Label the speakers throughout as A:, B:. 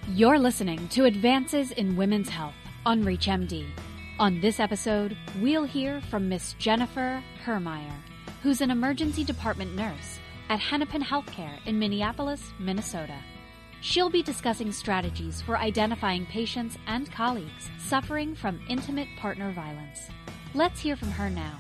A: You're listening to Advances in Women's Health on ReachMD. On this episode, we'll hear from Miss Jennifer Herrmeyer, who's an emergency department nurse at Hennepin Healthcare in Minneapolis, Minnesota. She'll be discussing strategies for identifying patients and colleagues suffering from intimate partner violence. Let's hear from her now.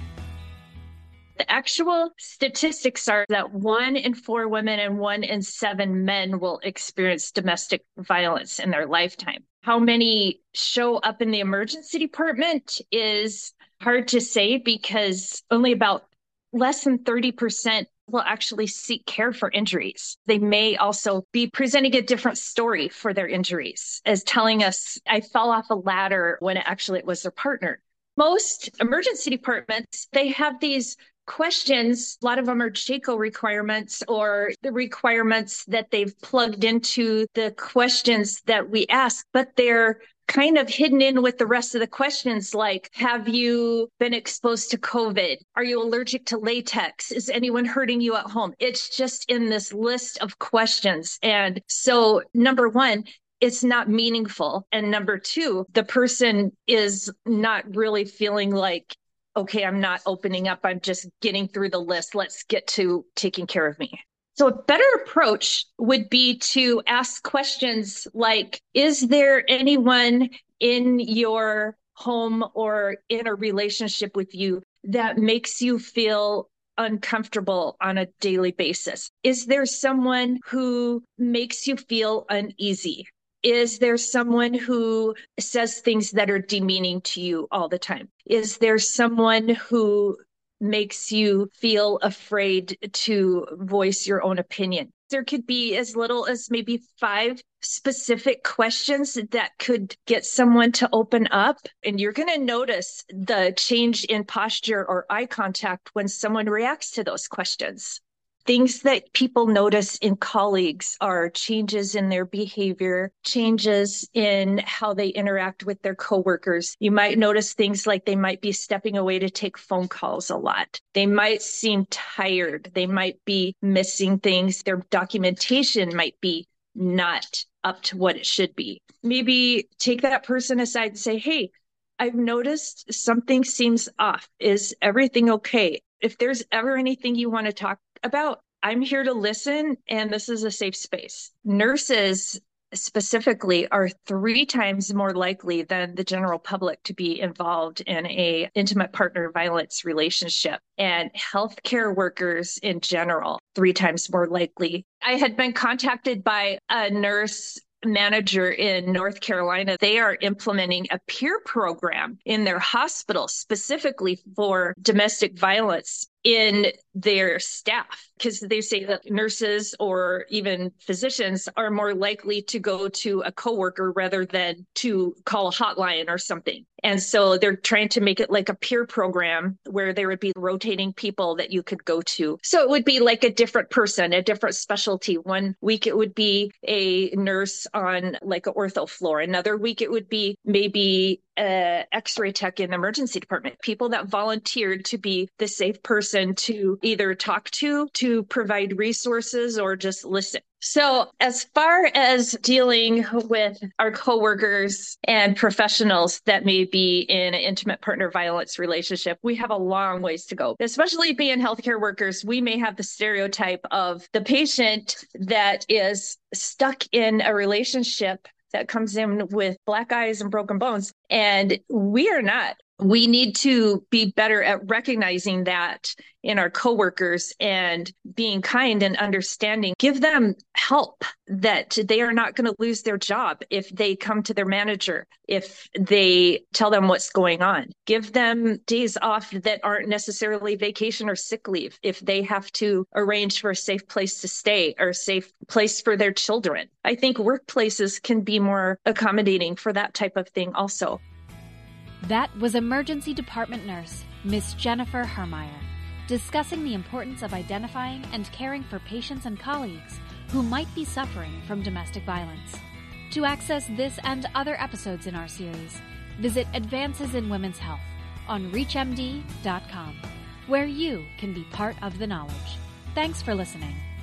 B: The actual statistics are that 1 in 4 women and 1 in 7 men will experience domestic violence in their lifetime. How many show up in the emergency department is hard to say because only about less than 30% will actually seek care for injuries. They may also be presenting a different story for their injuries as telling us, I fell off a ladder when actually it was their partner. Most emergency departments, they have these questions. A lot of them are JCAHO requirements or the requirements that they've plugged into the questions that we ask, but they're kind of hidden in with the rest of the questions like, have you been exposed to COVID? Are you allergic to latex? Is anyone hurting you at home? It's just in this list of questions. And so, number one, it's not meaningful. And number two, the person is not really feeling like, okay, I'm not opening up. I'm just getting through the list. Let's get to taking care of me. So a better approach would be to ask questions like, is there anyone in your home or in a relationship with you that makes you feel uncomfortable on a daily basis? Is there someone who makes you feel uneasy? Is there someone who says things that are demeaning to you all the time? Is there someone who makes you feel afraid to voice your own opinion? There could be as little as maybe 5 specific questions that could get someone to open up. And you're going to notice the change in posture or eye contact when someone reacts to those questions. Things that people notice in colleagues are changes in their behavior, changes in how they interact with their coworkers. You might notice things like they might be stepping away to take phone calls a lot. They might seem tired. They might be missing things. Their documentation might be not up to what it should be. Maybe take that person aside and say, hey, I've noticed something seems off. Is everything okay? If there's ever anything you want to talk about, I'm here to listen, and this is a safe space. Nurses specifically are 3 times more likely than the general public to be involved in a intimate partner violence relationship, and healthcare workers in general, 3 times more likely. I had been contacted by a nurse manager in North Carolina. They are implementing a peer program in their hospital specifically for domestic violence in their staff, because they say that nurses or even physicians are more likely to go to a coworker rather than to call a hotline or something. And so they're trying to make it like a peer program where there would be rotating people that you could go to. So it would be like a different person, a different specialty. One week it would be a nurse on like an ortho floor. Another week it would be maybe X-ray tech in the emergency department, people that volunteered to be the safe person to either talk to provide resources, or just listen. So as far as dealing with our coworkers and professionals that may be in an intimate partner violence relationship, we have a long ways to go. Especially being healthcare workers, we may have the stereotype of the patient that is stuck in a relationship that comes in with black eyes and broken bones. And we are not. We need to be better at recognizing that in our coworkers and being kind and understanding. Give them help, that they are not going to lose their job if they come to their manager, if they tell them what's going on. Give them days off that aren't necessarily vacation or sick leave if they have to arrange for a safe place to stay or a safe place for their children. I think workplaces can be more accommodating for that type of thing also.
A: That was emergency department nurse, Miss Jennifer Herrmeyer, discussing the importance of identifying and caring for patients and colleagues who might be suffering from domestic violence. To access this and other episodes in our series, visit Advances in Women's Health on ReachMD.com, where you can be part of the knowledge. Thanks for listening.